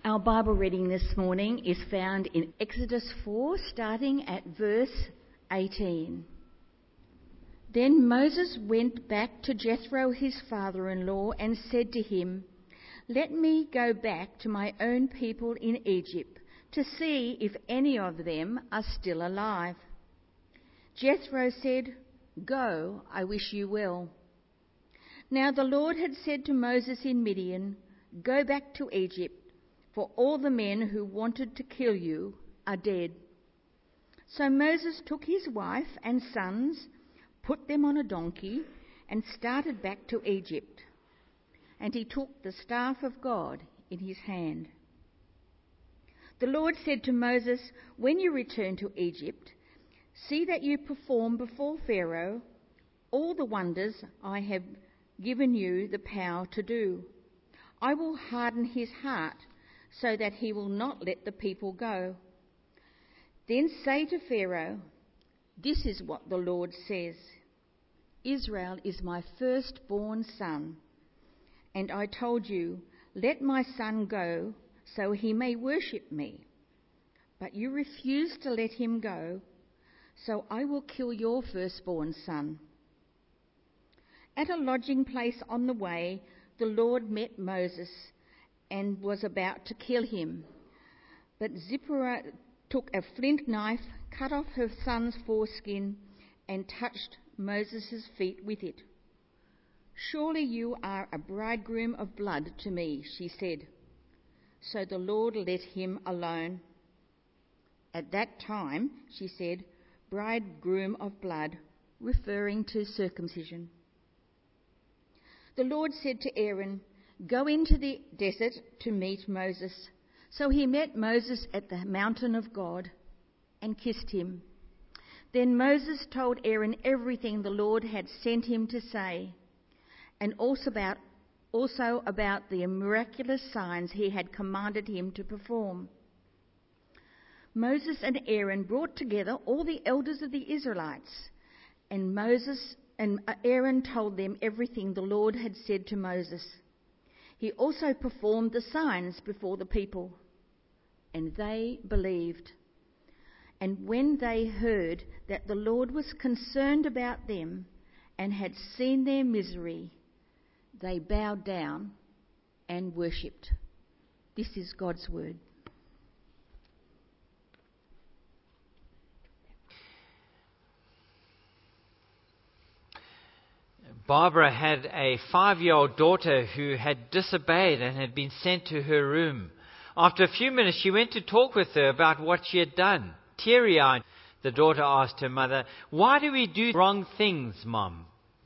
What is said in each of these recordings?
Our Bible reading this morning is found in Exodus 4, starting at verse 18. Then Moses went back to Jethro, his father-in-law, and said to him, "Let me go back to my own people in Egypt to see if any of them are still alive." Jethro said, "Go, I wish you well." Now the Lord had said to Moses in Midian, "Go back to Egypt, for all the men who wanted to kill you are dead." So Moses took his wife and sons, put them on a donkey, and started back to Egypt. And he took the staff of God in his hand. The Lord said to Moses, "When you return to Egypt, see that you perform before Pharaoh all the wonders I have given you the power to do. I will harden his heart so that he will not let the people go. Then say to Pharaoh, 'This is what the Lord says. Israel is my firstborn son. And I told you, let my son go so he may worship me. But you refused to let him go, so I will kill your firstborn son.' At a lodging place on the way, the Lord met Moses and was about to kill him. But Zipporah took a flint knife, cut off her son's foreskin, and touched Moses' feet with it. 'Surely you are a bridegroom of blood to me,' she said. So the Lord let him alone. At that time, she said, 'bridegroom of blood,' referring to circumcision. The Lord said to Aaron, 'Go into the desert to meet Moses.' So he met Moses at the mountain of God and kissed him. Then Moses told Aaron everything the Lord had sent him to say, and also about the miraculous signs he had commanded him to perform. Moses and Aaron brought together all the elders of the Israelites, and Aaron told them everything the Lord had said to Moses. He also performed the signs before the people, and they believed. And when they heard that the Lord was concerned about them and had seen their misery, they bowed down and worshipped." This is God's word. Barbara had a 5-year-old daughter who had disobeyed and had been sent to her room. After a few minutes, she went to talk with her about what she had done. Teary-eyed, the daughter asked her mother, "Why do we do wrong things, Mom?"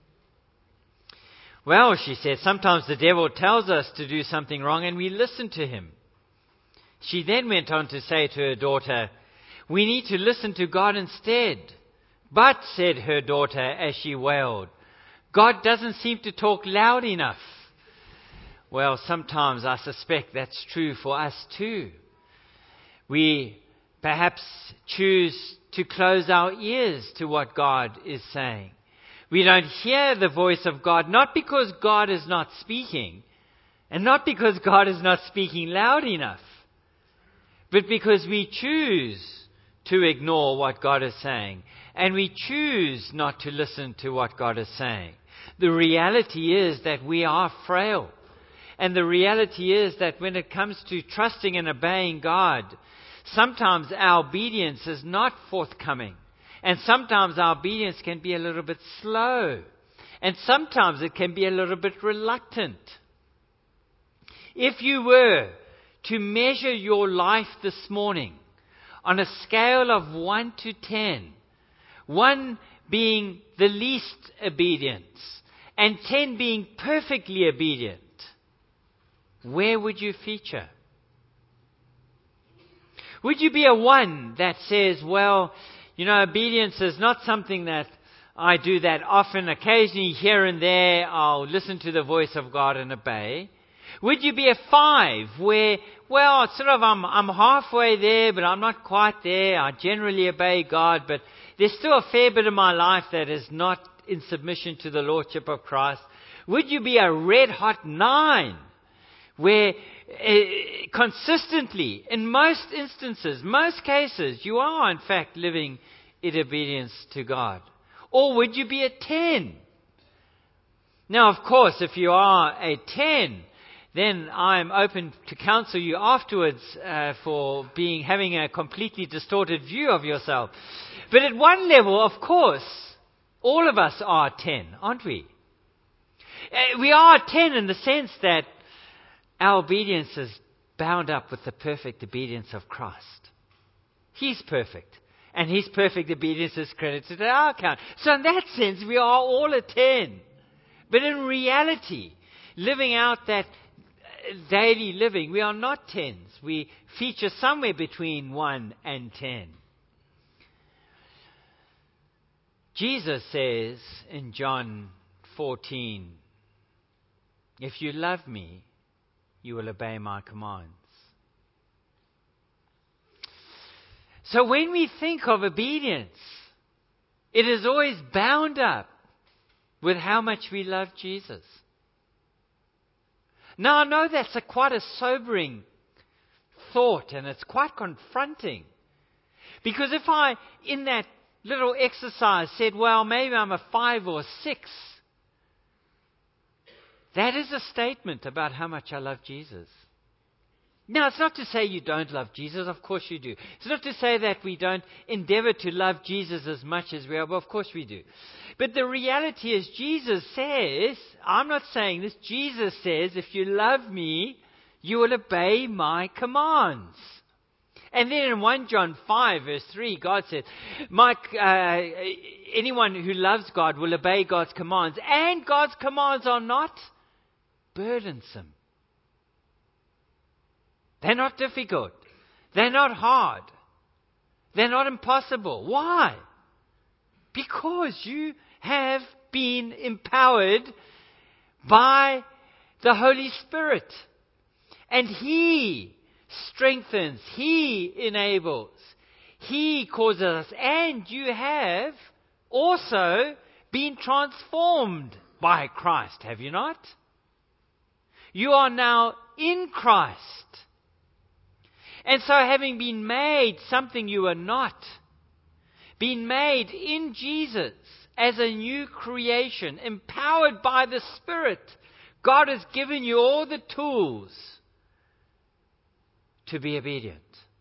"Well," she said, "sometimes the devil tells us to do something wrong and we listen to him." She then went on to say to her daughter, "We need to listen to God instead." "But," said her daughter as she wailed, "God doesn't seem to talk loud enough." Well, sometimes I suspect that's true for us too. We perhaps choose to close our ears to what God is saying. We don't hear the voice of God, not because God is not speaking, and not because God is not speaking loud enough, but because we choose to ignore what God is saying, and we choose not to listen to what God is saying. The reality is that we are frail. And the reality is that when it comes to trusting and obeying God, sometimes our obedience is not forthcoming. And sometimes our obedience can be a little bit slow. And sometimes it can be a little bit reluctant. If you were to measure your life this morning on a scale of 1 to 10, 1 being the least obedient, and 10 being perfectly obedient, where would you feature? Would you be a 1 that says, "Well, obedience is not something that I do that often. Occasionally, here and there, I'll listen to the voice of God and obey"? Would you be a 5 where, "Well, I'm halfway there, but I'm not quite there. I generally obey God, but there's still a fair bit of my life that is not in submission to the Lordship of Christ"? Would you be a red-hot 9 where consistently, in most instances, most cases, you are in fact living in obedience to God? Or would you be a 10? Now, of course, if you are a 10, then I'm open to counsel you afterwards for having a completely distorted view of yourself. But at one level, of course, all of us are 10, aren't we? We are 10 in the sense that our obedience is bound up with the perfect obedience of Christ. He's perfect. And His perfect obedience is credited to our account. So in that sense, we are all a 10. But in reality, living out that daily living, we are not 10s. We feature somewhere between 1 and 10. Jesus says in John 14, if you love me, you will obey my commands. So when we think of obedience, it is always bound up with how much we love Jesus. Now I know that's quite a sobering thought, and it's quite confronting. Because if I, in that little exercise, said, well, maybe I'm a 5 or 6, that is a statement about how much I love Jesus. Now, it's not to say you don't love Jesus. Of course you do. It's not to say that we don't endeavor to love Jesus as much as we are. But of course we do. But the reality is Jesus says, I'm not saying this, Jesus says, if you love me, you will obey my commands. And then in 1 John 5 verse 3, God said, anyone who loves God will obey God's commands. And God's commands are not burdensome. They're not difficult. They're not hard. They're not impossible. Why? Because you have been empowered by the Holy Spirit. And He strengthens, He enables, He causes us. And you have also been transformed by Christ, have you not? You are now in Christ. And so having been made something you are not, been made in Jesus as a new creation, empowered by the Spirit, God has given you all the tools to be obedient.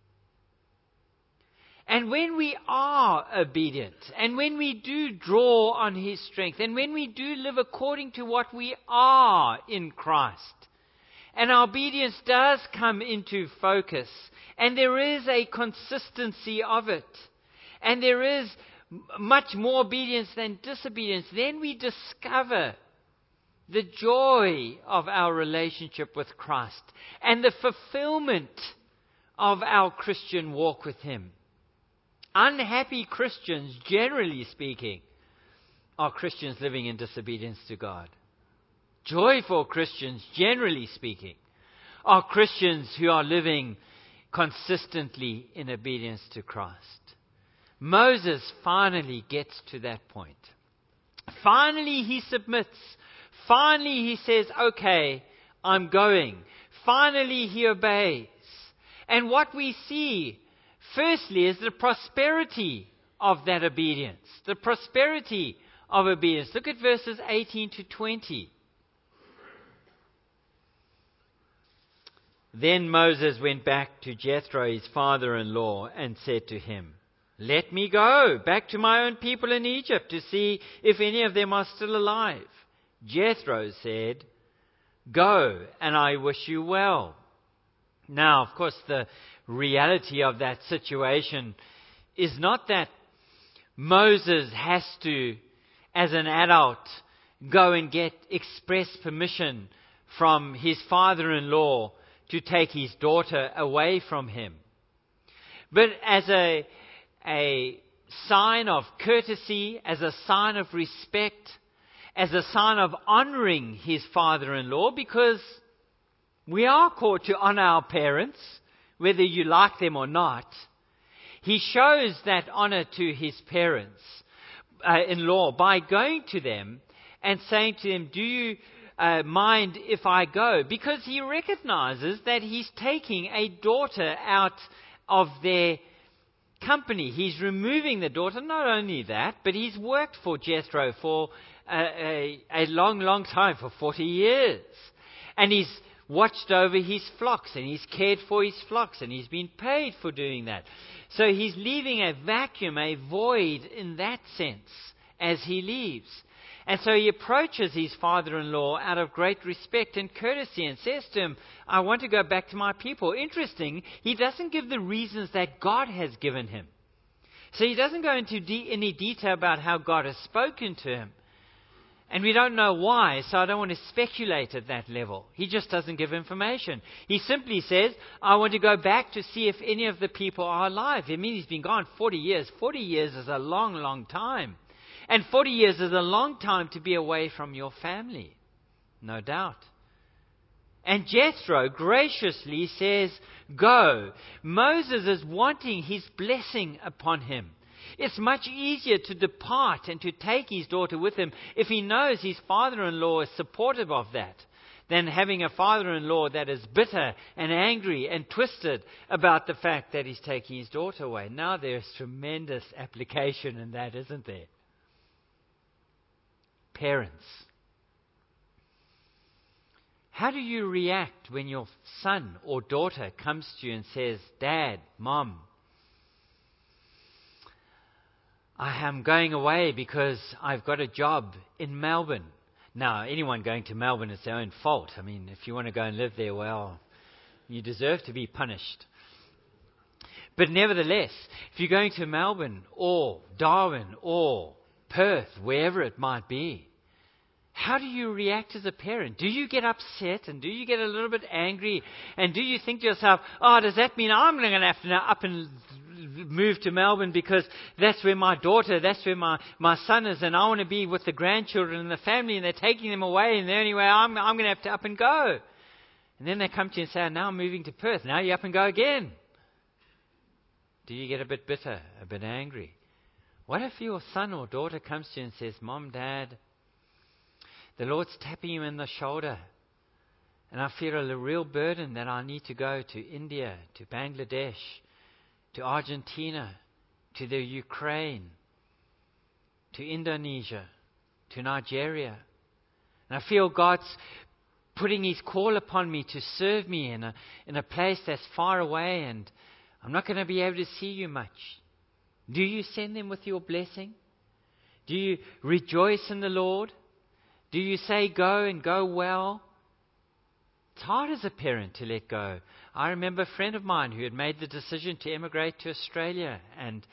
And when we are obedient, and when we do draw on His strength, and when we do live according to what we are in Christ, and our obedience does come into focus, and there is a consistency of it, and there is much more obedience than disobedience, then we discover the joy of our relationship with Christ and the fulfillment of our Christian walk with Him. Unhappy Christians, generally speaking, are Christians living in disobedience to God. Joyful Christians, generally speaking, are Christians who are living consistently in obedience to Christ. Moses finally gets to that point. Finally he submits. Finally he says, okay, I'm going. Finally he obeys. And what we see, firstly, is the prosperity of that obedience. The prosperity of obedience. Look at verses 18 to 20. Then Moses went back to Jethro, his father-in-law, and said to him, let me go back to my own people in Egypt to see if any of them are still alive. Jethro said, go, and I wish you well. Now, of course, the reality of that situation is not that Moses has to, as an adult, go and get express permission from his father-in-law to take his daughter away from him. But as a sign of courtesy, as a sign of respect, as a sign of honoring his father-in-law, because we are called to honor our parents, whether you like them or not. He shows that honor to his parents-in-law by going to them and saying to them, do you mind if I go? Because he recognizes that he's taking a daughter out of their company. He's removing the daughter. Not only that, but he's worked for Jethro for a long, long time, for 40 years. And he's watched over his flocks, and he's cared for his flocks, and he's been paid for doing that. So he's leaving a vacuum, a void in that sense as he leaves. And so he approaches his father-in-law out of great respect and courtesy and says to him, I want to go back to my people. Interesting, he doesn't give the reasons that God has given him. So he doesn't go into any detail about how God has spoken to him. And we don't know why, so I don't want to speculate at that level. He just doesn't give information. He simply says, I want to go back to see if any of the people are alive. I mean, he's been gone 40 years. 40 years is a long, long time. And 40 years is a long time to be away from your family. No doubt. And Jethro graciously says, go. Moses is wanting his blessing upon him. It's much easier to depart and to take his daughter with him if he knows his father-in-law is supportive of that, than having a father-in-law that is bitter and angry and twisted about the fact that he's taking his daughter away. Now there's tremendous application in that, isn't there? Parents, how do you react when your son or daughter comes to you and says, Dad, Mom, I am going away because I've got a job in Melbourne. Now, anyone going to Melbourne is their own fault. I mean, if you want to go and live there, well, you deserve to be punished. But nevertheless, if you're going to Melbourne or Darwin or Perth, wherever it might be, how do you react as a parent? Do you get upset and do you get a little bit angry? And do you think to yourself, oh, does that mean I'm going to have to now up and move to Melbourne because that's where my daughter, that's where my son is, and I want to be with the grandchildren and the family, and they're taking them away, and the only way I'm going to have to up and go. And then they come to you and say, now I'm moving to Perth. Now you up and go again. Do you get a bit bitter, a bit angry? What if your son or daughter comes to you and says, Mom, Dad, the Lord's tapping you in the shoulder, and I feel a real burden that I need to go to India, to Bangladesh, to Argentina, to the Ukraine, to Indonesia, to Nigeria. And I feel God's putting His call upon me to serve me in a place that's far away, and I'm not going to be able to see you much. Do you send them with your blessing? Do you rejoice in the Lord? Do you say go and go well? It's hard as a parent to let go. I remember a friend of mine who had made the decision to emigrate to Australia, and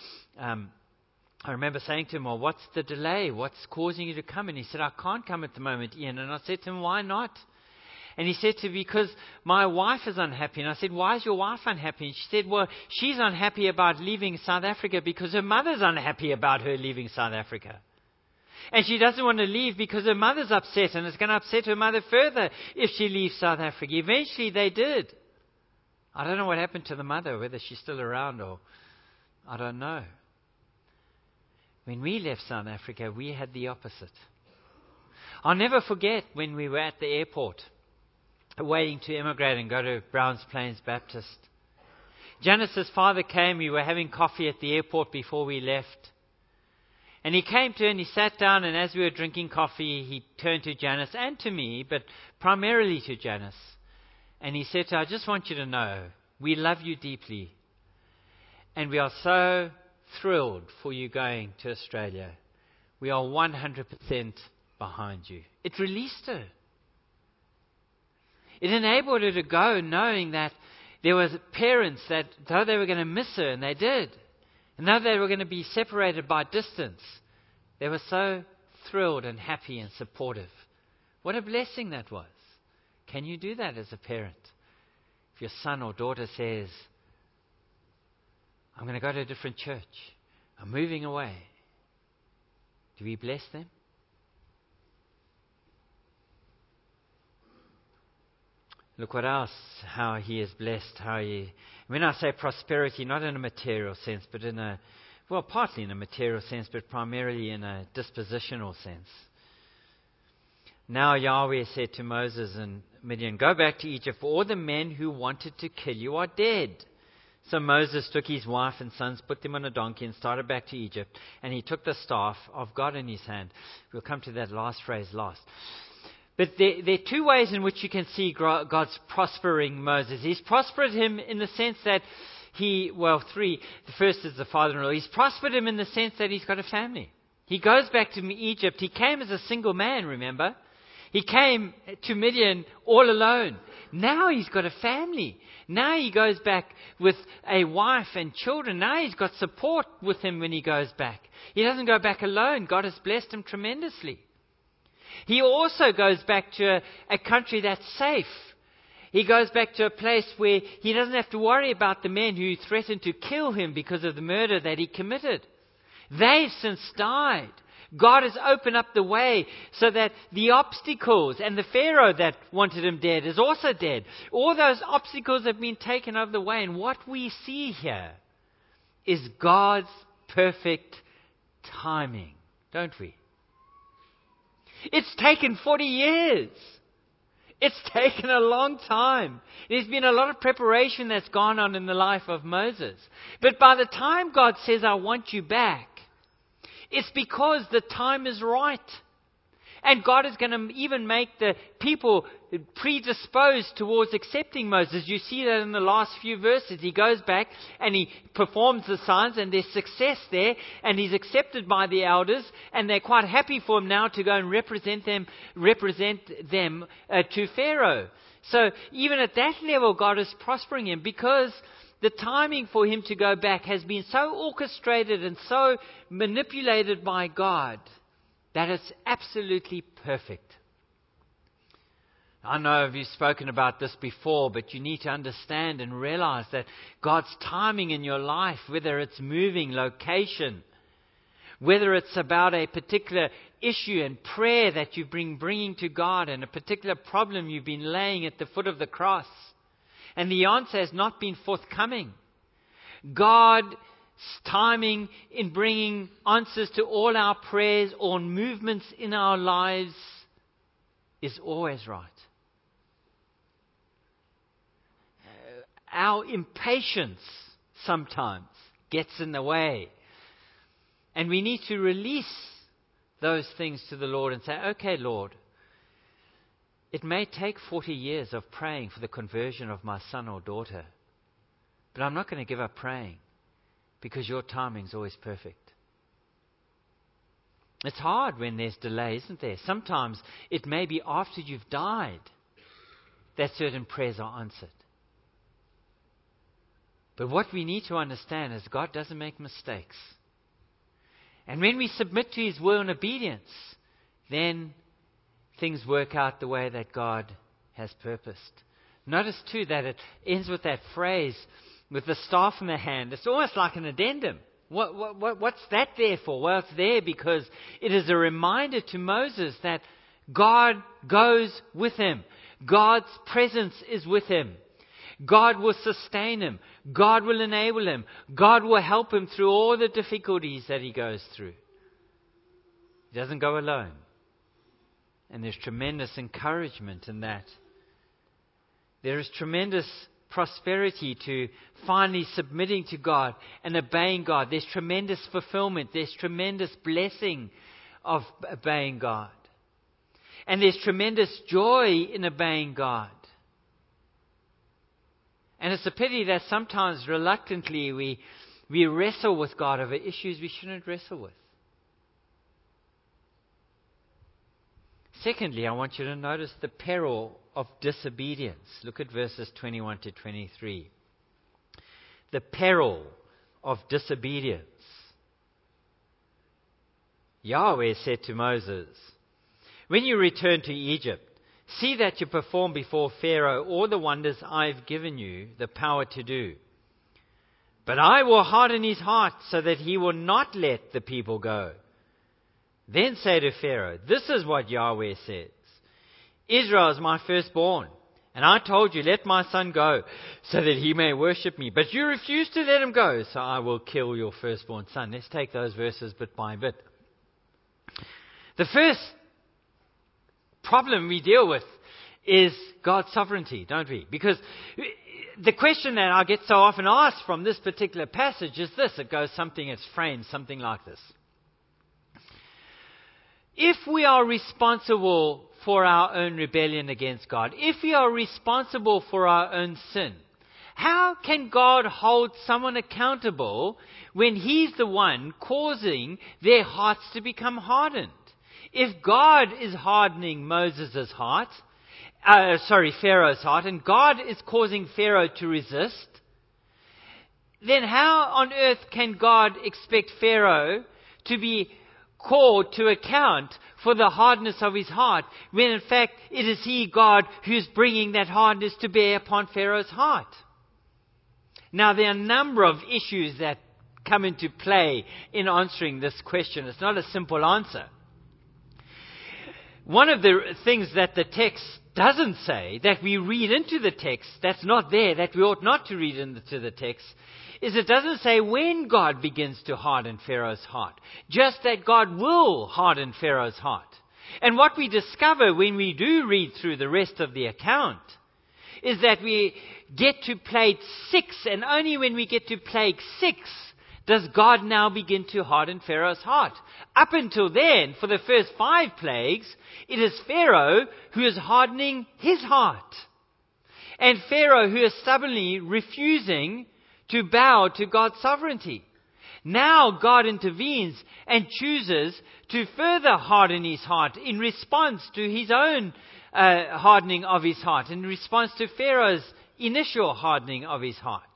I remember saying to him, well, what's the delay? What's causing you to come? And he said, I can't come at the moment, Ian. And I said to him, why not? And he said to me, because my wife is unhappy. And I said, why is your wife unhappy? And she said, well, she's unhappy about leaving South Africa because her mother's unhappy about her leaving South Africa. And she doesn't want to leave because her mother's upset, and it's going to upset her mother further if she leaves South Africa. Eventually they did. I don't know what happened to the mother, whether she's still around or I don't know. When we left South Africa, we had the opposite. I'll never forget when we were at the airport waiting to immigrate and go to Browns Plains Baptist. Janice's father came. We were having coffee at the airport before we left. And he came to her and he sat down, and as we were drinking coffee, he turned to Janice and to me, but primarily to Janice. And he said to her, I just want you to know, we love you deeply. And we are so thrilled for you going to Australia. We are 100% behind you. It released her. It enabled her to go knowing that there was parents that, though they were going to miss her, and they did, and though they were going to be separated by distance, they were so thrilled and happy and supportive. What a blessing that was. Can you do that as a parent? If your son or daughter says, I'm going to go to a different church, I'm moving away, do we bless them? Look what else, how He is blessed, when I say prosperity, not in a material sense, but partly in a material sense, but primarily in a dispositional sense. Now Yahweh said to Moses and Midian, "Go back to Egypt, for all the men who wanted to kill you are dead." So Moses took his wife and sons, put them on a donkey, and started back to Egypt. And he took the staff of God in his hand. We'll come to that last phrase last. But there are two ways in which you can see God's prospering Moses. He's prospered him in the sense that three. The first is the father-in-law. He's prospered him in the sense that he's got a family. He goes back to Egypt. He came as a single man, remember? He came to Midian all alone. Now he's got a family. Now he goes back with a wife and children. Now he's got support with him when he goes back. He doesn't go back alone. God has blessed him tremendously. He also goes back to a country that's safe. He goes back to a place where he doesn't have to worry about the men who threatened to kill him because of the murder that he committed. They've since died. God has opened up the way so that the obstacles, and the Pharaoh that wanted him dead is also dead. All those obstacles have been taken out of the way. And what we see here is God's perfect timing, don't we? It's taken 40 years. It's taken a long time. There's been a lot of preparation that's gone on in the life of Moses. But by the time God says, "I want you back," it's because the time is right. And God is going to even make the people predisposed towards accepting Moses. You see that in the last few verses. He goes back and he performs the signs, and there's success there. And he's accepted by the elders, and they're quite happy for him now to go and represent them to Pharaoh. So even at that level, God is prospering him, because the timing for him to go back has been so orchestrated and so manipulated by God that it's absolutely perfect. I know you've spoken about this before, but you need to understand and realize that God's timing in your life, whether it's moving location, whether it's about a particular issue and prayer that you've been bringing to God, and a particular problem you've been laying at the foot of the cross, and the answer has not been forthcoming. God's timing in bringing answers to all our prayers or movements in our lives is always right. Our impatience sometimes gets in the way. And we need to release those things to the Lord and say, "Okay, Lord, it may take 40 years of praying for the conversion of my son or daughter, but I'm not going to give up praying, because your timing is always perfect." It's hard when there's delay, isn't there? Sometimes it may be after you've died that certain prayers are answered. But what we need to understand is God doesn't make mistakes. And when we submit to His will in obedience, then things work out the way that God has purposed. Notice too that it ends with that phrase, with the staff in the hand. It's almost like an addendum. What's that there for? Well, it's there because it is a reminder to Moses that God goes with him. God's presence is with him. God will sustain him. God will enable him. God will help him through all the difficulties that he goes through. He doesn't go alone. And there's tremendous encouragement in that. There is tremendous prosperity to finally submitting to God and obeying God. There's tremendous fulfillment. There's tremendous blessing of obeying God. And there's tremendous joy in obeying God. And it's a pity that sometimes reluctantly we wrestle with God over issues we shouldn't wrestle with. Secondly, I want you to notice the peril of disobedience. Look at verses 21 to 23. The peril of disobedience. Yahweh said to Moses, "When you return to Egypt, see that you perform before Pharaoh all the wonders I've given you the power to do. But I will harden his heart so that he will not let the people go. Then say to Pharaoh, 'This is what Yahweh says. Israel is my firstborn, and I told you, let my son go, so that he may worship me. But you refused to let him go, so I will kill your firstborn son.'" Let's take those verses bit by bit. The first problem we deal with is God's sovereignty, don't we? Because the question that I get so often asked from this particular passage is this. It goes something, it's framed something like this. If we are responsible for our own rebellion against God, if we are responsible for our own sin, how can God hold someone accountable when He's the one causing their hearts to become hardened? If God is hardening Pharaoh's heart, and God is causing Pharaoh to resist, then how on earth can God expect Pharaoh to be called to account for the hardness of his heart, when in fact it is He, God, who's bringing that hardness to bear upon Pharaoh's heart? Now, there are a number of issues that come into play in answering this question. It's not a simple answer. One of the things that the text doesn't say, that we read into the text, that's not there, that we ought not to read into the text, is it doesn't say when God begins to harden Pharaoh's heart. Just that God will harden Pharaoh's heart. And what we discover when we do read through the rest of the account is that we get to plague 6, and only when we get to plague 6 does God now begin to harden Pharaoh's heart. Up until then, for the first 5 plagues, it is Pharaoh who is hardening his heart. And Pharaoh who is stubbornly refusing to bow to God's sovereignty. Now God intervenes and chooses to further harden his heart in response to his own hardening of his heart, in response to Pharaoh's initial hardening of his heart.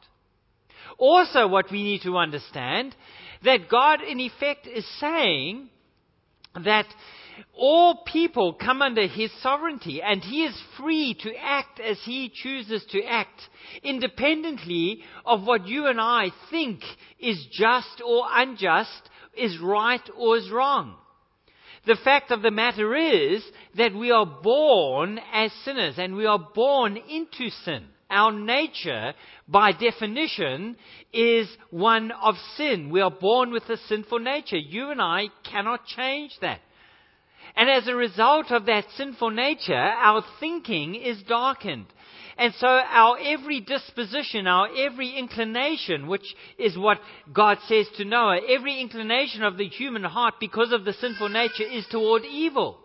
Also, what we need to understand, that God in effect is saying that all people come under His sovereignty, and He is free to act as He chooses to act, independently of what you and I think is just or unjust, is right or is wrong. The fact of the matter is that we are born as sinners, and we are born into sin. Our nature, by definition, is one of sin. We are born with a sinful nature. You and I cannot change that. And as a result of that sinful nature, our thinking is darkened. And so our every disposition, our every inclination, which is what God says to Noah, every inclination of the human heart because of the sinful nature is toward evil.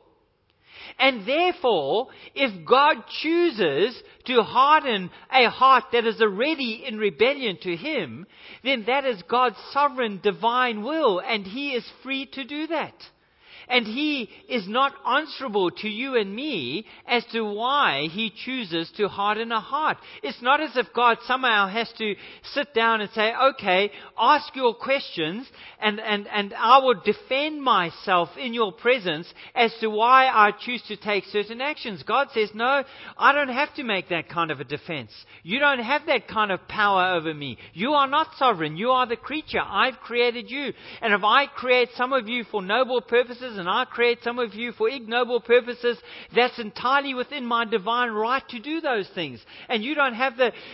And therefore, if God chooses to harden a heart that is already in rebellion to Him, then that is God's sovereign divine will, and He is free to do that. And He is not answerable to you and me as to why He chooses to harden a heart. It's not as if God somehow has to sit down and say, okay, ask your questions and I will defend myself in your presence as to why I choose to take certain actions. God says, no, I don't have to make that kind of a defense. You don't have that kind of power over me. You are not sovereign. You are the creature. I've created you. And if I create some of you for noble purposes, and I create some of you for ignoble purposes, that's entirely within my divine right to do those things. And you don't have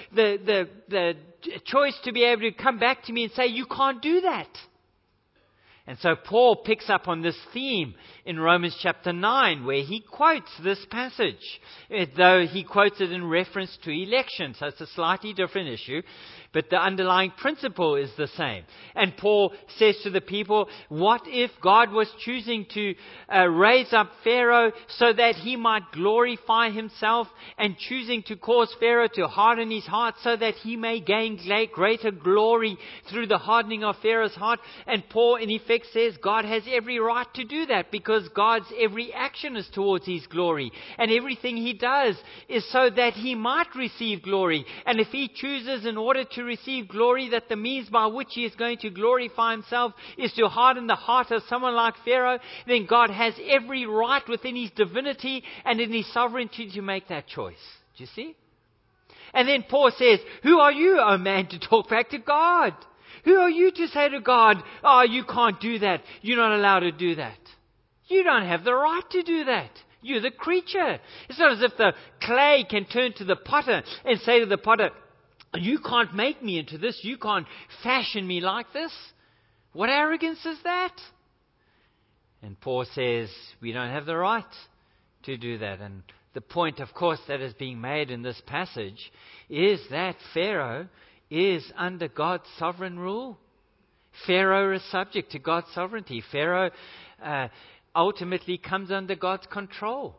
the choice to be able to come back to me and say, you can't do that. And so Paul picks up on this theme in Romans chapter 9, where he quotes this passage, though he quotes it in reference to election. So it's a slightly different issue, but the underlying principle is the same. And Paul says to the people, what if God was choosing to raise up Pharaoh so that he might glorify himself, and choosing to cause Pharaoh to harden his heart so that he may gain greater glory through the hardening of Pharaoh's heart? And Paul in effect says God has every right to do that, because God's every action is towards His glory, and everything He does is so that He might receive glory. And if He chooses, in order to receive glory, that the means by which He is going to glorify Himself is to harden the heart of someone like Pharaoh, then God has every right within His divinity and in His sovereignty to make that choice. Do you see? And then Paul says, who are you, O man, to talk back to God? Who are you to say to God, oh, you can't do that. You're not allowed to do that. You don't have the right to do that. You're the creature. It's not as if the clay can turn to the potter and say to the potter, you can't make me into this. You can't fashion me like this. What arrogance is that? And Paul says, we don't have the right to do that. And the point, of course, that is being made in this passage is that Pharaoh is under God's sovereign rule. Pharaoh is subject to God's sovereignty. Pharaoh ultimately comes under God's control.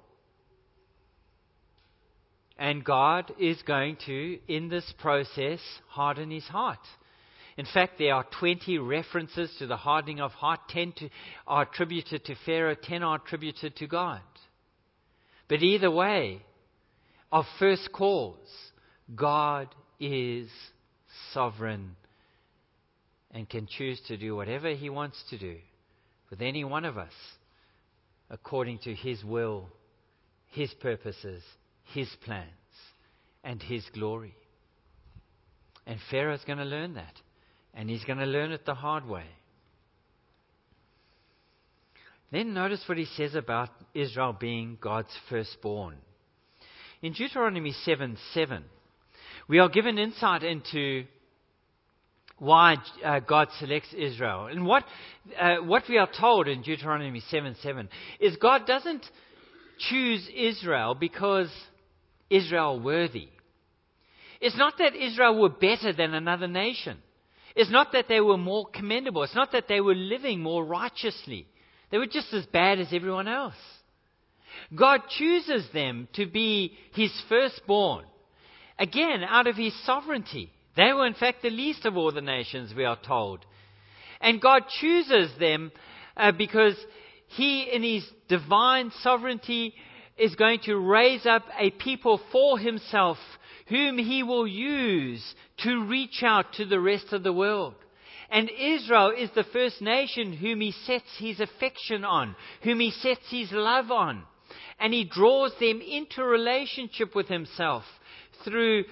And God is going to, in this process, harden his heart. In fact, there are 20 references to the hardening of heart. 10 are attributed to Pharaoh, 10 are attributed to God. But either way, of first cause, God is sovereign and can choose to do whatever he wants to do with any one of us according to his will, his purposes, his plans, and his glory. And Pharaoh's going to learn that. And he's going to learn it the hard way. Then notice what he says about Israel being God's firstborn. In Deuteronomy 7:7, we are given insight into why God selects Israel. And what we are told in Deuteronomy 7:7 is God doesn't choose Israel because Israel worthy. It's not that Israel were better than another nation. It's not that they were more commendable. It's not that they were living more righteously. They were just as bad as everyone else. God chooses them to be his firstborn. Again, out of his sovereignty. They were in fact the least of all the nations, we are told. And God chooses them because he, in his divine sovereignty, is going to raise up a people for himself whom he will use to reach out to the rest of the world. And Israel is the first nation whom he sets his affection on, whom he sets his love on. And he draws them into relationship with himself through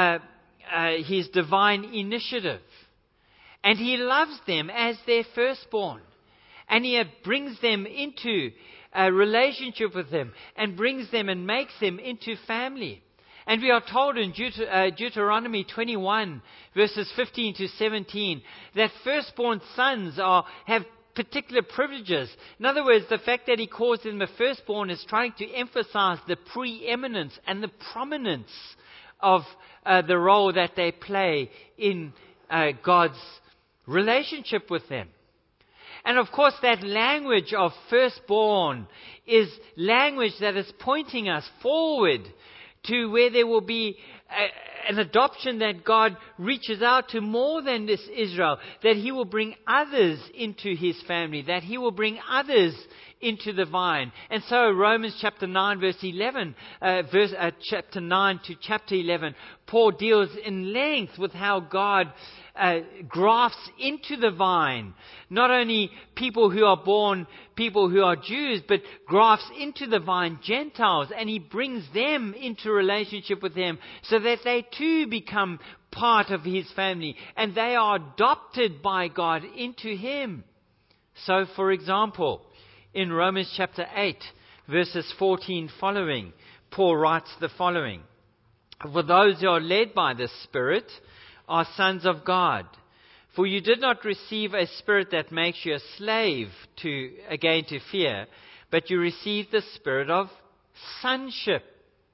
his divine initiative. And he loves them as their firstborn. And he brings them into a relationship with him and brings them and makes them into family. And we are told in Deuteronomy 21, verses 15 to 17, that firstborn sons have particular privileges. In other words, the fact that he calls them a firstborn is trying to emphasize the preeminence and the prominence of the role that they play in God's relationship with them. And of course, that language of firstborn is language that is pointing us forward to where there will be an adoption, that God reaches out to more than this Israel, that he will bring others into his family, that he will bring others into the vine. And so Romans chapter 9 verse 11, chapter 9 to chapter 11, Paul deals in length with how God grafts into the vine not only people who are born, people who are Jews, but grafts into the vine Gentiles, and he brings them into relationship with him so that they too become part of his family and they are adopted by God into him. So, for example, in Romans chapter 8 verses 14 following, Paul writes the following: "For those who are led by the Spirit are sons of God. For you did not receive a spirit that makes you a slave to fear, but you received the spirit of sonship.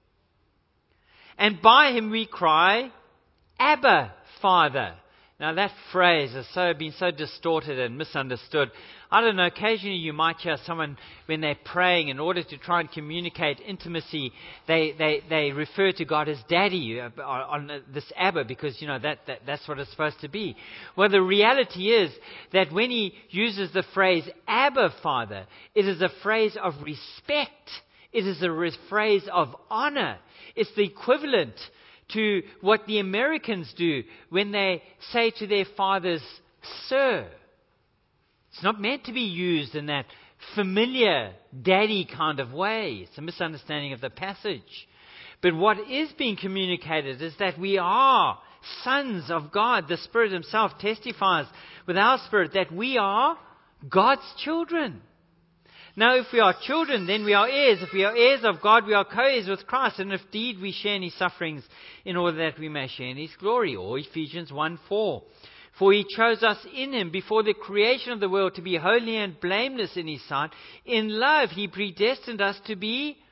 And by him we cry, Abba, Father." Now that phrase has been so distorted and misunderstood. I don't know, occasionally you might hear someone, when they're praying, in order to try and communicate intimacy, they refer to God as Daddy on this Abba, because, that's what it's supposed to be. Well, the reality is that when he uses the phrase Abba, Father, it is a phrase of respect. It is a phrase of honor. It's the equivalent to what the Americans do when they say to their fathers, "Sir." It's not meant to be used in that familiar daddy kind of way. It's a misunderstanding of the passage. But what is being communicated is that we are sons of God. The Spirit himself testifies with our spirit that we are God's children. Now, if we are children, then we are heirs. If we are heirs of God, we are co-heirs with Christ. And if indeed we share in his sufferings, in order that we may share in his glory. Or Ephesians 1:4. "For he chose us in him before the creation of the world to be holy and blameless in his sight. In love he predestined us to be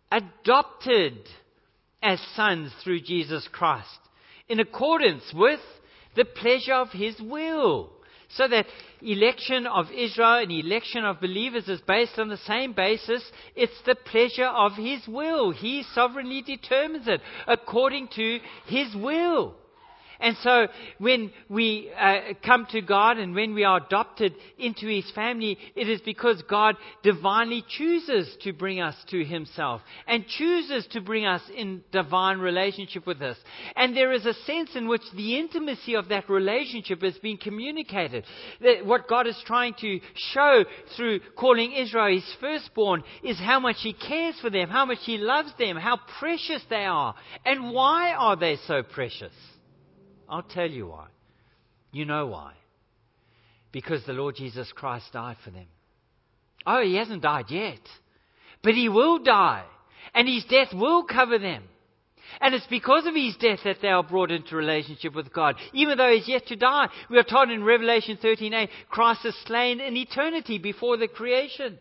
adopted as sons through Jesus Christ, in accordance with the pleasure of His will. So that election of Israel and election of believers is based on the same basis. It's the pleasure of His will. He sovereignly determines it according to His will. And so when we come to God and when we are adopted into His family, it is because God divinely chooses to bring us to Himself and chooses to bring us in divine relationship with us. And there is a sense in which the intimacy of that relationship is being communicated. That what God is trying to show through calling Israel His firstborn is how much He cares for them, how much He loves them, how precious they are. And why are they so precious? I'll tell you why. You know why. Because the Lord Jesus Christ died for them. Oh, He hasn't died yet. But He will die. And His death will cover them. And it's because of His death that they are brought into relationship with God. Even though He's yet to die. We are told in Revelation 13:8, Christ is slain in eternity before the creation.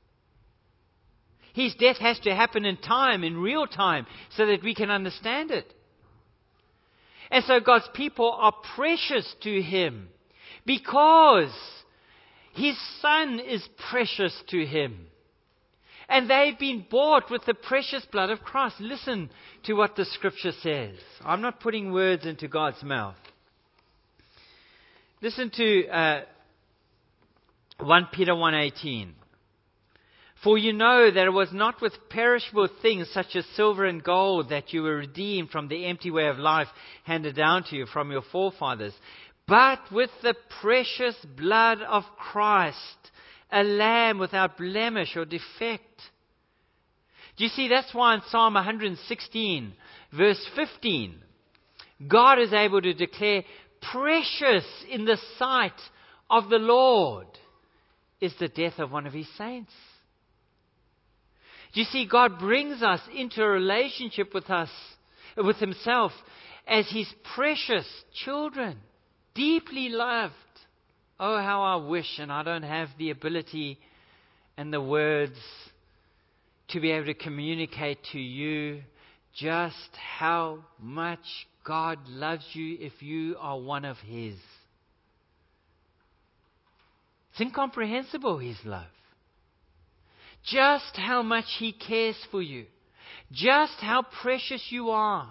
His death has to happen in time, in real time, so that we can understand it. And so God's people are precious to Him because His Son is precious to Him. And they've been bought with the precious blood of Christ. Listen to what the Scripture says. I'm not putting words into God's mouth. Listen to 1 Peter 1:18. For you know that it was not with perishable things such as silver and gold that you were redeemed from the empty way of life handed down to you from your forefathers, but with the precious blood of Christ, a lamb without blemish or defect. Do you see, that's why in Psalm 116, verse 15, God is able to declare, precious in the sight of the Lord is the death of one of His saints. You see, God brings us into a relationship with us, with Himself, as His precious children, deeply loved. Oh, how I wish, and I don't have the ability and the words to be able to communicate to you just how much God loves you if you are one of His. It's incomprehensible, His love. Just how much He cares for you. Just how precious you are.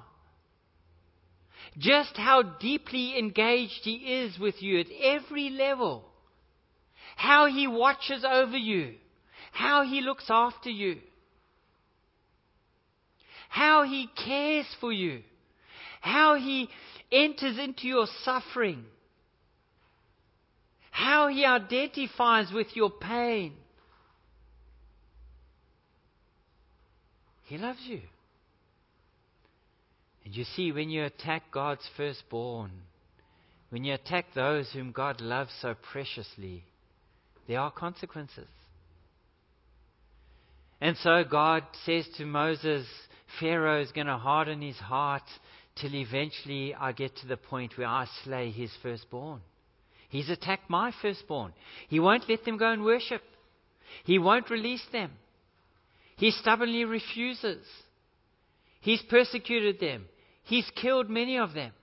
Just how deeply engaged He is with you at every level. How He watches over you. How He looks after you. How He cares for you. How He enters into your suffering. How He identifies with your pain. He loves you. And you see, when you attack God's firstborn, when you attack those whom God loves so preciously, there are consequences. And so God says to Moses, Pharaoh is going to harden his heart till eventually I get to the point where I slay his firstborn. He's attacked my firstborn. He won't let them go and worship. He won't release them. He stubbornly refuses. He's persecuted them. He's killed many of them.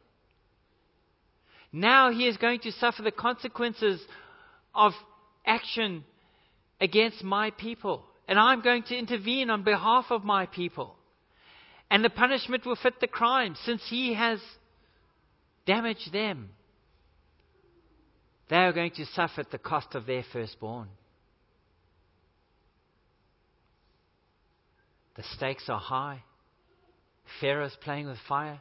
Now He is going to suffer the consequences of action against my people. And I'm going to intervene on behalf of my people. And the punishment will fit the crime, since He has damaged them. They are going to suffer at the cost of their firstborn. The stakes are high. Pharaoh's playing with fire.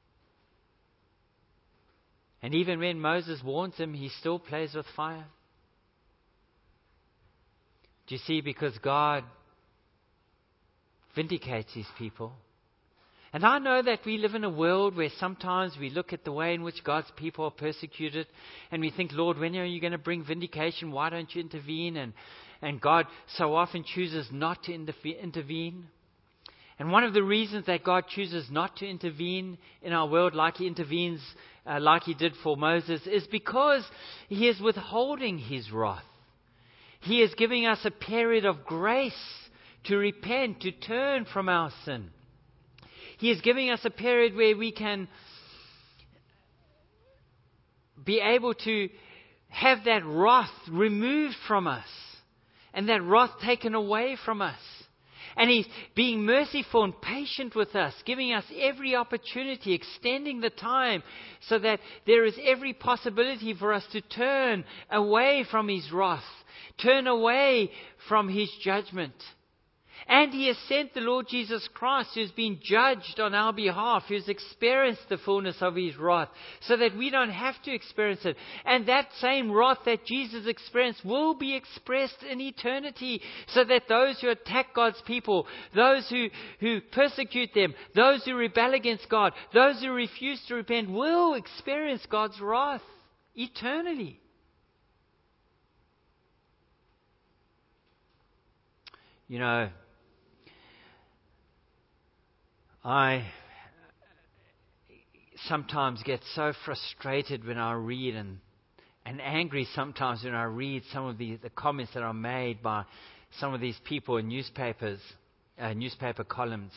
And even when Moses warns him, he still plays with fire. Do you see? Because God vindicates His people. And I know that we live in a world where sometimes we look at the way in which God's people are persecuted and we think, Lord, when are you going to bring vindication? Why don't you intervene? And God so often chooses not to intervene. And one of the reasons that God chooses not to intervene in our world like He intervenes, like He did for Moses, is because He is withholding His wrath. He is giving us a period of grace to repent, to turn from our sin. He is giving us a period where we can be able to have that wrath removed from us and that wrath taken away from us. And He's being merciful and patient with us, giving us every opportunity, extending the time so that there is every possibility for us to turn away from His wrath, turn away from His judgment. And He has sent the Lord Jesus Christ, who has been judged on our behalf, who has experienced the fullness of His wrath, so that we don't have to experience it. And that same wrath that Jesus experienced will be expressed in eternity, so that those who attack God's people, those who persecute them, those who rebel against God, those who refuse to repent, will experience God's wrath eternally. You know, I sometimes get so frustrated when I read and angry sometimes when I read some of the comments that are made by some of these people in newspapers, newspaper columns.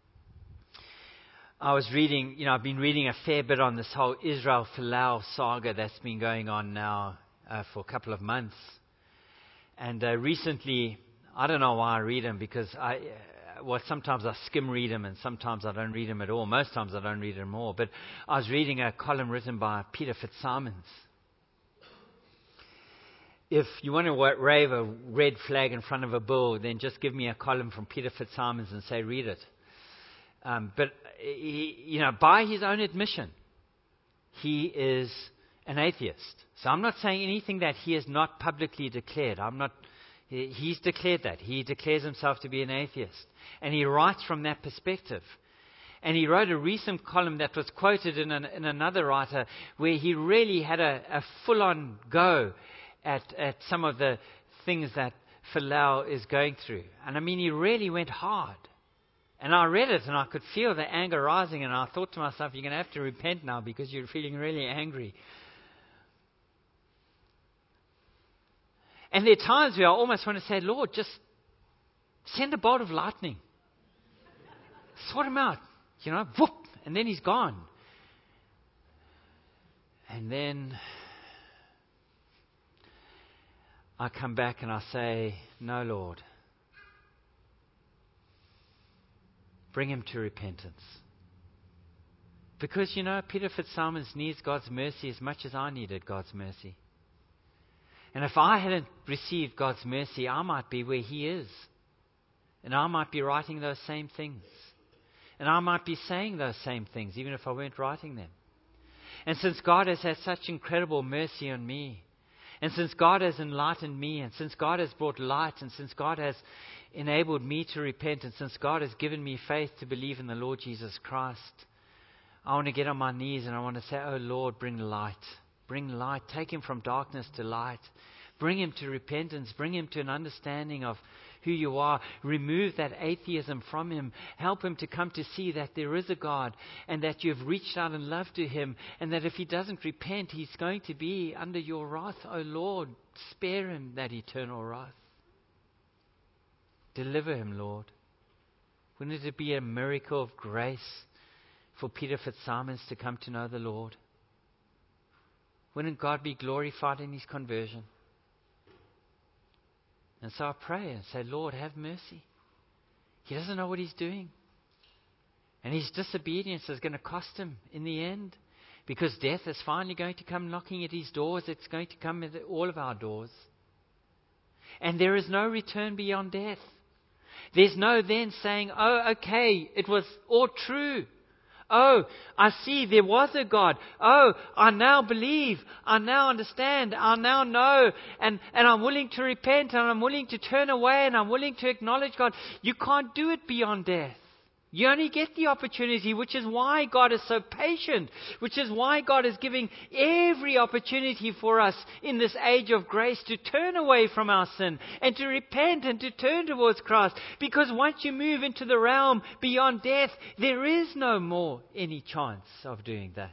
I've been reading a fair bit on this whole Israel-Folau saga that's been going on now for a couple of months. And recently, I don't know why I read them, because sometimes I skim read them and sometimes I don't read them at all. Most times I don't read them all. But I was reading a column written by Peter Fitzsimons. If you want to wave a red flag in front of a bull, then just give me a column from Peter Fitzsimons and say, read it. But he, by his own admission, he is an atheist. So I'm not saying anything that he has not publicly declared. He's declared that. He declares himself to be an atheist. And he writes from that perspective. And he wrote a recent column that was quoted in another writer, where he really had a full-on go at some of the things that Folau is going through. And I mean, he really went hard. And I read it and I could feel the anger rising, and I thought to myself, you're going to have to repent now because you're feeling really angry. And there are times where I almost want to say, Lord, just send a bolt of lightning. Sort him out. Whoop, and then he's gone. And then I come back and I say, no, Lord. Bring him to repentance. Because, Peter Fitzsimons needs God's mercy as much as I needed God's mercy. And if I hadn't received God's mercy, I might be where he is. And I might be writing those same things. And I might be saying those same things, even if I weren't writing them. And since God has had such incredible mercy on me, and since God has enlightened me, and since God has brought light, and since God has enabled me to repent, and since God has given me faith to believe in the Lord Jesus Christ, I want to get on my knees and I want to say, oh Lord, bring light. Bring light. Take him from darkness to light. Bring him to repentance. Bring him to an understanding of who you are. Remove that atheism from him. Help him to come to see that there is a God, and that you've reached out in love to him, and that if he doesn't repent, he's going to be under your wrath. Oh Lord, spare him that eternal wrath. Deliver him, Lord. Wouldn't it be a miracle of grace for Peter Fitzsimons to come to know the Lord? Wouldn't God be glorified in his conversion? And so I pray and say, Lord, have mercy. He doesn't know what he's doing. And his disobedience is going to cost him in the end. Because death is finally going to come knocking at his doors. It's going to come at all of our doors. And there is no return beyond death. There's no then saying, oh, okay, it was all true. Oh, I see there was a God. Oh, I now believe. I now understand. I now know. And I'm willing to repent, and I'm willing to turn away, and I'm willing to acknowledge God. You can't do it beyond death. You only get the opportunity, which is why God is so patient, which is why God is giving every opportunity for us in this age of grace to turn away from our sin and to repent and to turn towards Christ. Because once you move into the realm beyond death, there is no more any chance of doing that.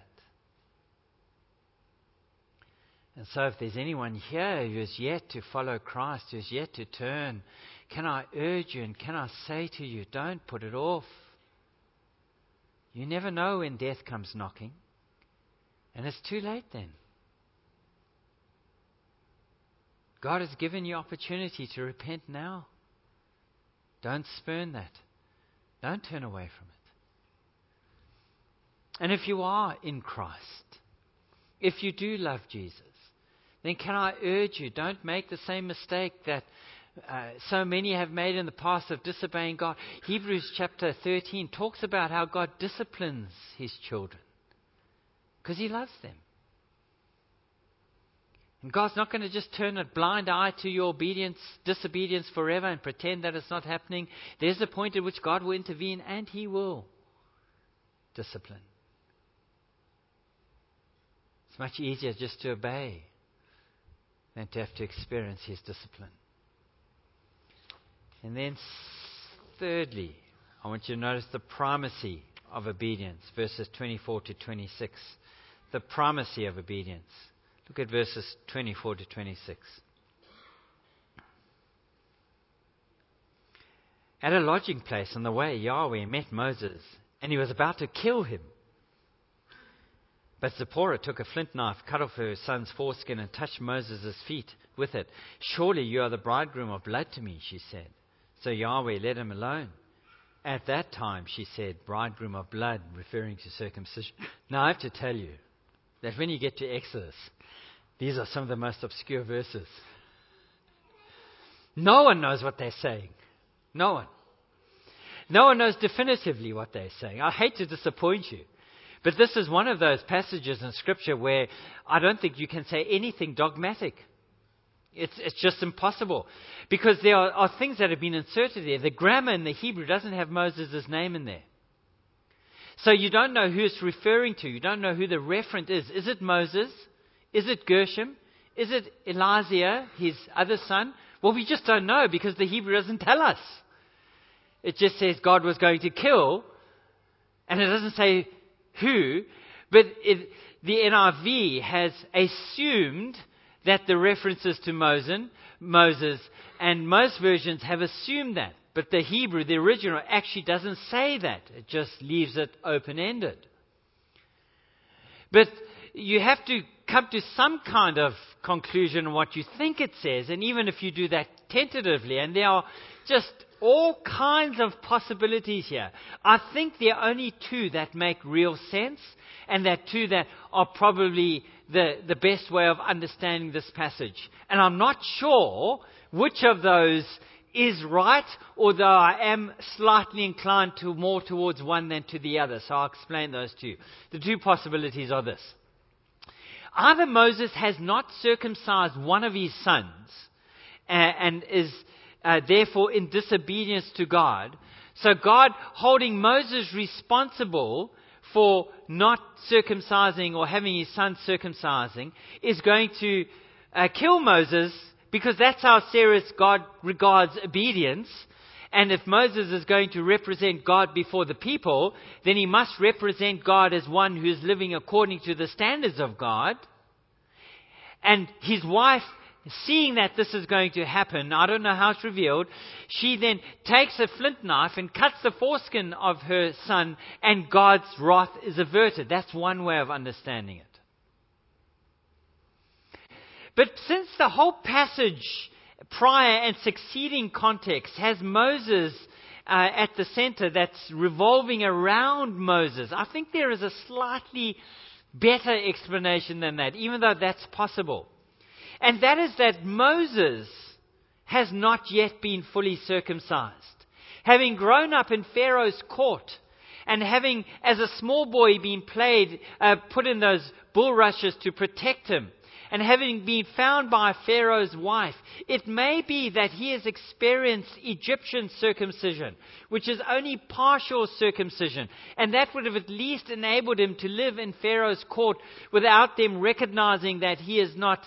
And so if there's anyone here who is yet to follow Christ, who is yet to turn, can I urge you and can I say to you, don't put it off. You never know when death comes knocking. And it's too late then. God has given you opportunity to repent now. Don't spurn that. Don't turn away from it. And if you are in Christ, if you do love Jesus, then can I urge you, don't make the same mistake that so many have made in the past of disobeying God. Hebrews chapter 13 talks about how God disciplines His children because He loves them. And God's not going to just turn a blind eye to your disobedience forever and pretend that it's not happening. There's a point at which God will intervene and He will discipline. It's much easier just to obey than to have to experience His discipline. And then thirdly, I want you to notice the primacy of obedience, verses 24 to 26. The primacy of obedience. Look at verses 24 to 26. At a lodging place on the way, Yahweh met Moses, and he was about to kill him. But Zipporah took a flint knife, cut off her son's foreskin, and touched Moses' feet with it. Surely you are the bridegroom of blood to me, she said. So Yahweh let him alone. At that time, she said, bridegroom of blood, referring to circumcision. Now I have to tell you that when you get to Exodus, these are some of the most obscure verses. No one knows what they're saying. No one. No one knows definitively what they're saying. I hate to disappoint you. But this is one of those passages in Scripture where I don't think you can say anything dogmatic. It's just impossible. Because there are things that have been inserted there. The grammar in the Hebrew doesn't have Moses' name in there. So you don't know who it's referring to. You don't know who the referent is. Is it Moses? Is it Gershom? Is it Eliezer, his other son? Well, we just don't know because the Hebrew doesn't tell us. It just says God was going to kill, and it doesn't say who, but the NIV has assumed that the references to Moses, and most versions have assumed that. But the Hebrew, the original, actually doesn't say that. It just leaves it open-ended. But you have to come to some kind of conclusion on what you think it says, and even if you do that tentatively, and there are just all kinds of possibilities here. I think there are only two that make real sense, and that two that are probably the best way of understanding this passage. And I'm not sure which of those is right, although I am slightly inclined to more towards one than to the other. So I'll explain those two. The two possibilities are this. Either Moses has not circumcised one of his sons and is therefore in disobedience to God. So God holding Moses responsible for not circumcising or having his son circumcising is going to kill Moses, because that's how serious God regards obedience. And if Moses is going to represent God before the people, then he must represent God as one who is living according to the standards of God. And his wife, seeing that this is going to happen, I don't know how it's revealed, she then takes a flint knife and cuts the foreskin of her son, and God's wrath is averted. That's one way of understanding it. But since the whole passage, prior and succeeding context, has Moses at the center that's revolving around Moses, I think there is a slightly better explanation than that, even though that's possible. And that is that Moses has not yet been fully circumcised. Having grown up in Pharaoh's court, and having, as a small boy, been put in those bulrushes to protect him, and having been found by Pharaoh's wife, it may be that he has experienced Egyptian circumcision, which is only partial circumcision. And that would have at least enabled him to live in Pharaoh's court without them recognizing that he is not,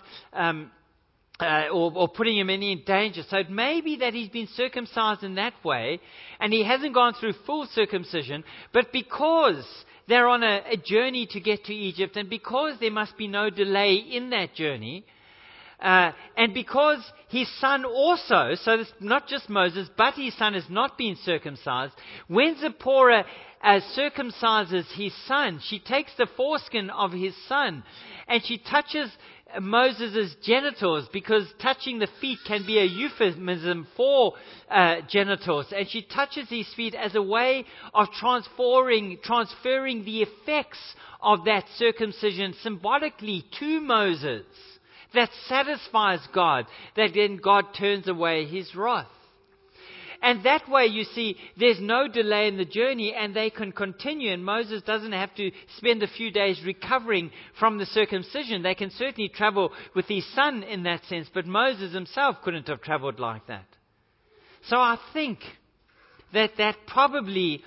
or putting him in any danger. So it may be that he's been circumcised in that way, and he hasn't gone through full circumcision, but because they're on a journey to get to Egypt, and because there must be no delay in that journey, And because his son also, so it's not just Moses, but his son has not been circumcised, when Zipporah circumcises his son, she takes the foreskin of his son and she touches Moses' genitals, because touching the feet can be a euphemism for genitals. And she touches his feet as a way of transferring the effects of that circumcision symbolically to Moses. That satisfies God, that then God turns away his wrath. And that way, you see, there's no delay in the journey and they can continue, and Moses doesn't have to spend a few days recovering from the circumcision. They can certainly travel with his son in that sense, but Moses himself couldn't have traveled like that. So I think that probably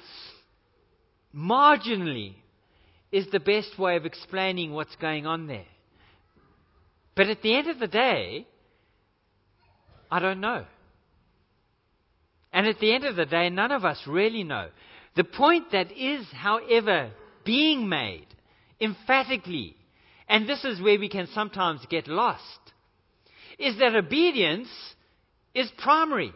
marginally is the best way of explaining what's going on there. But at the end of the day, I don't know. And at the end of the day, none of us really know. The point that is, however, being made emphatically, and this is where we can sometimes get lost, is that obedience is primary.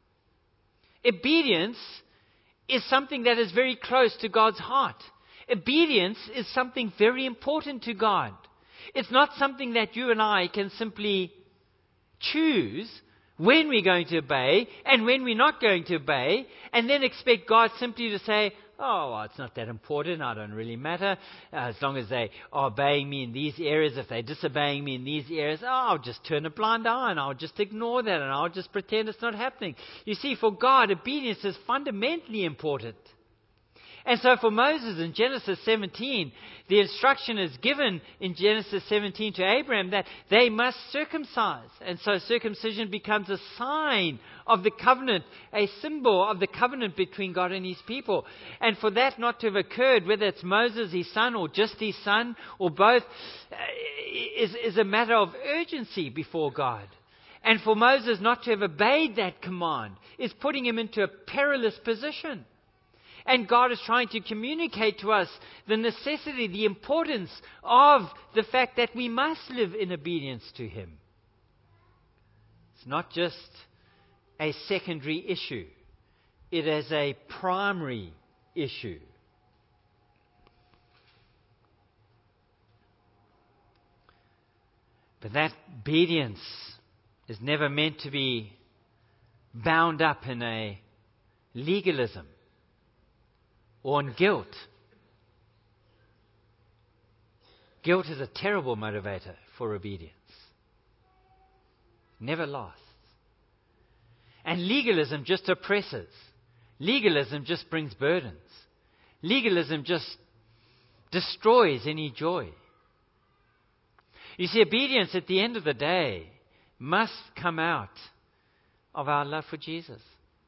Obedience is something that is very close to God's heart. Obedience is something very important to God. It's not something that you and I can simply choose when we're going to obey and when we're not going to obey, and then expect God simply to say, oh, well, it's not that important, I don't really matter, as long as they are obeying me in these areas. If they're disobeying me in these areas, I'll just turn a blind eye and I'll just ignore that and I'll just pretend it's not happening. You see, for God, obedience is fundamentally important. And so for Moses in Genesis 17, the instruction is given in Genesis 17 to Abraham that they must circumcise. And so circumcision becomes a sign of the covenant, a symbol of the covenant between God and his people. And for that not to have occurred, whether it's Moses, his son, or just his son, or both, is a matter of urgency before God. And for Moses not to have obeyed that command is putting him into a perilous position. And God is trying to communicate to us the necessity, the importance of the fact that we must live in obedience to him. It's not just a secondary issue. It is a primary issue. But that obedience is never meant to be bound up in a legalism or in guilt. Guilt is a terrible motivator for obedience. Never lasts. And legalism just oppresses. Legalism just brings burdens. Legalism just destroys any joy. You see, obedience at the end of the day must come out of our love for Jesus.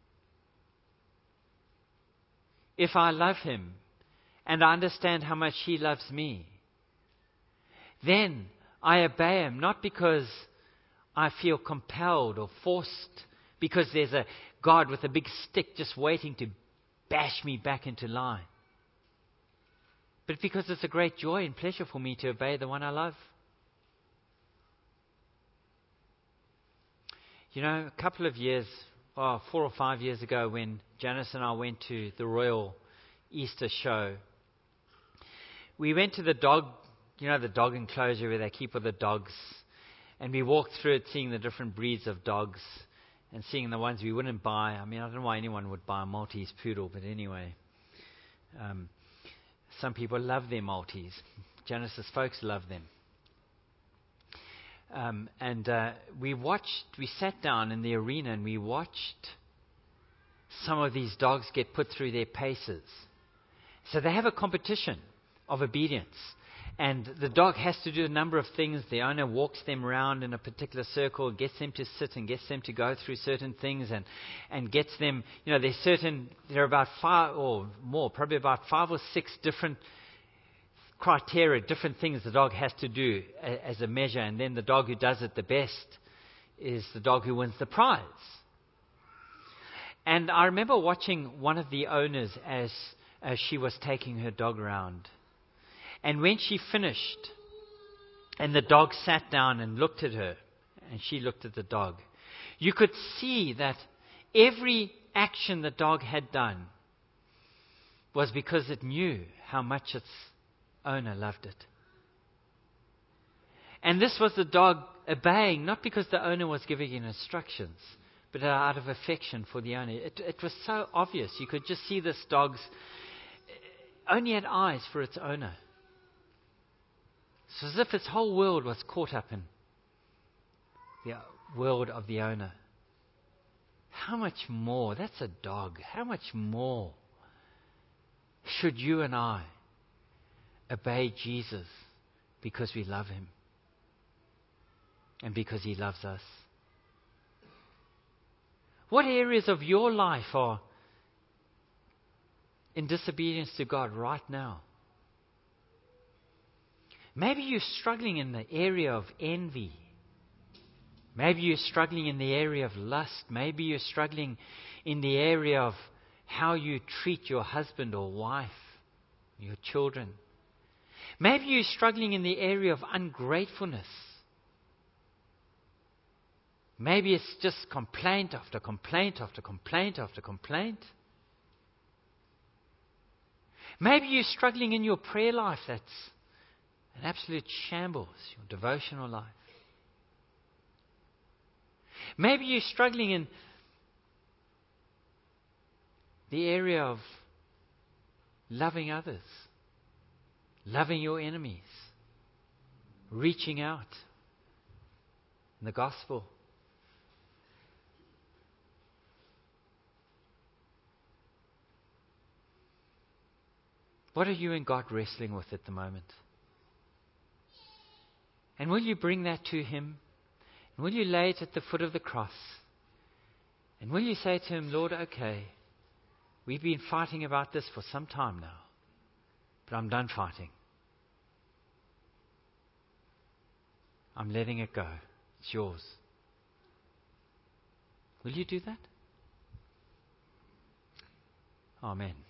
If I love him and I understand how much he loves me, then I obey him, not because I feel compelled or forced, because there's a God with a big stick just waiting to bash me back into line, but because it's a great joy and pleasure for me to obey the one I love. You know, a couple of years, 4 or 5 years ago, when Janice and I went to the Royal Easter Show, we went to the dog enclosure where they keep all the dogs, and we walked through it, seeing the different breeds of dogs and seeing the ones we wouldn't buy. I mean, I don't know why anyone would buy a Maltese poodle, but anyway, some people love their Maltese. Janice's folks love them. We sat down in the arena and we watched some of these dogs get put through their paces. So they have a competition of obedience. And the dog has to do a number of things. The owner walks them around in a particular circle, gets them to sit and gets them to go through certain things and gets them, there are about 5 or more, probably about 5 or 6 different criteria, different things the dog has to do as a measure. And then the dog who does it the best is the dog who wins the prize. And I remember watching one of the owners as she was taking her dog around. And when she finished, and the dog sat down and looked at her, and she looked at the dog. You could see that every action the dog had done was because it knew how much its owner loved it. And this was the dog obeying, not because the owner was giving it instructions, but out of affection for the owner. It was so obvious. You could just see this dog's only had eyes for its owner. It's as if its whole world was caught up in the world of the owner. How much more? That's a dog. How much more should you and I obey Jesus because we love him and because he loves us? What areas of your life are in disobedience to God right now? Maybe you're struggling in the area of envy. Maybe you're struggling in the area of lust. Maybe you're struggling in the area of how you treat your husband or wife, your children. Maybe you're struggling in the area of ungratefulness. Maybe it's just complaint after complaint after complaint after complaint. Maybe you're struggling in your prayer life. That's an absolute shambles, your devotional life. Maybe you're struggling in the area of loving others, loving your enemies, reaching out in the gospel. What are you and God wrestling with at the moment? And will you bring that to him? And will you lay it at the foot of the cross? And will you say to him, Lord, okay, we've been fighting about this for some time now, but I'm done fighting. I'm letting it go. It's yours. Will you do that? Amen.